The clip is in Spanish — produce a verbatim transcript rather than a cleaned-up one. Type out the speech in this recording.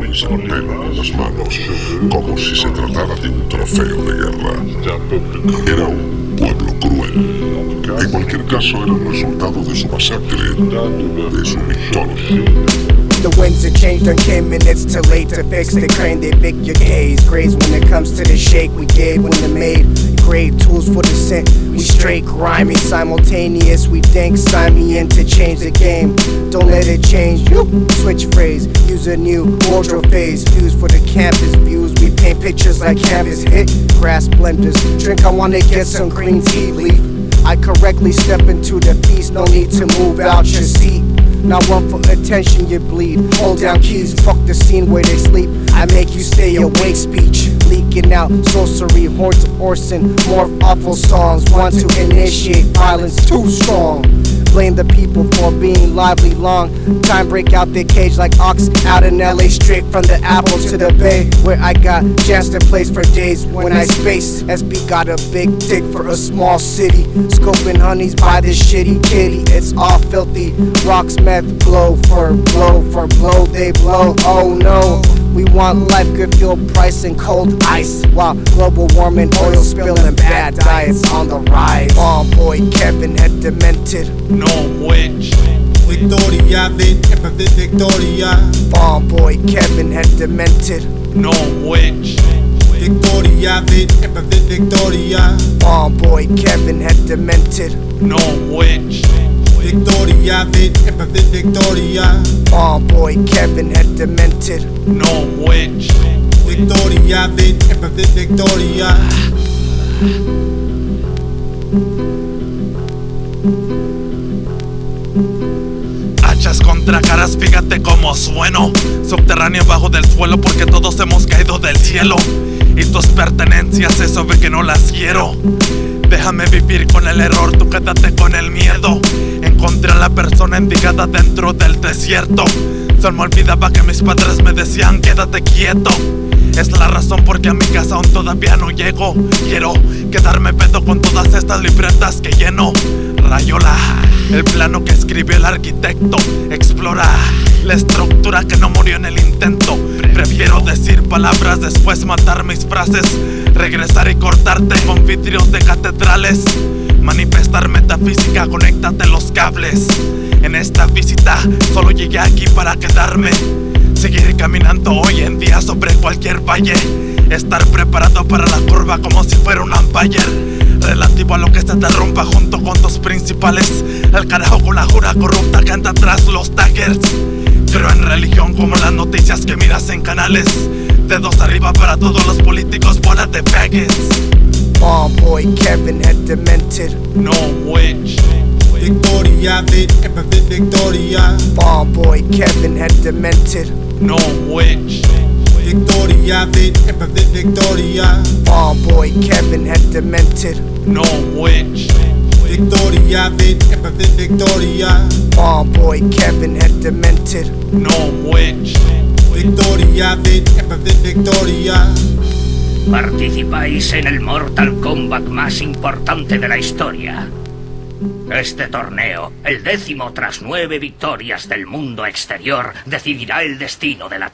mis el pelo en las manos, como si se tratara de un trofeo de guerra. Era un pueblo cruel. En cualquier caso, era el resultado de su masacre, de su victoria. The winds have changed, and came and it's too late to fix the crane. They pick your gaze, graze when it comes to the shake we gave when they made great tools for the scent. We straight grimy, simultaneous. We think sign me in to change the game. Don't let it change you. Switch phrase, use a new wardrobe phase. Views for the campus views. We paint pictures like canvas. Hit grass blenders. Drink, I wanna get some green tea leaf. I correctly step into the feast. No need to move out your seat. Not one for attention, you bleed. Hold down keys, fuck the scene where they sleep. I make you stay awake, speech leaking out. Sorcery, horn to Orson. Morph awful songs. Want to initiate violence too strong. Blame the people for being lively long. Time break out the cage like ox out in L A. Straight from the apple to the bay, where I got chance to place for days when I space. S B got a big dick for a small city. Scoping honeys by this shitty kitty. It's all filthy. Rocks meth blow for blow for blow they blow. Oh no. We want life, good fuel price and cold ice. While global warming, oil spilling, bad diets on the rise. Bomb boy Kevin had demented. No witch. Victoria, Victoria. Bomb boy Kevin had demented. No witch. Victoria, Victoria. Bomb boy Kevin had demented. No witch. Victoria, Victoria. Bomb boy Kevin had demented. No witch. Victoria, Victoria. Hachas contra caras, fíjate cómo sueno. Subterráneo bajo del suelo porque todos hemos caído del cielo. Y tus pertenencias, eso ve que no las quiero. Déjame vivir con el error, tú quédate con el miedo. Encontré a la persona endigada dentro del desierto. Se me olvidaba que mis padres me decían quédate quieto. Es la razón porque a mi casa aún todavía no llego. Quiero quedarme pedo con todas estas libretas que lleno. Rayola, el plano que escribió el arquitecto. Explora la estructura que no murió en el intento. Prefiero decir palabras, después matar mis frases. Regresar y cortarte con vidrios de catedrales. Manifestar metafísica, conéctate los cables. En esta visita solo llegué aquí para quedarme. Seguir caminando hoy en día sobre cualquier valle. Estar preparado para la curva como si fuera un umpire. Relativo a lo que se te rompa junto con tus principales. El carajo con la jura corrupta que anda tras los taggers. Creo en religión como las noticias que miras en canales. Dedos arriba para todos los políticos, bola de faggots. Bomb boy Kevin had demented. No witch. Victoria, Victoria. Bomb boy Kevin had demented. No witch. Victoria, Victoria. Bomb boy Kevin had demented. No witch. Victoria, Victoria. Bomb boy Kevin had demented. No witch. Victoria, Victoria. Participáis en el Mortal Kombat más importante de la historia. Este torneo, el décimo tras nueve victorias del mundo exterior, decidirá el destino de la Tierra.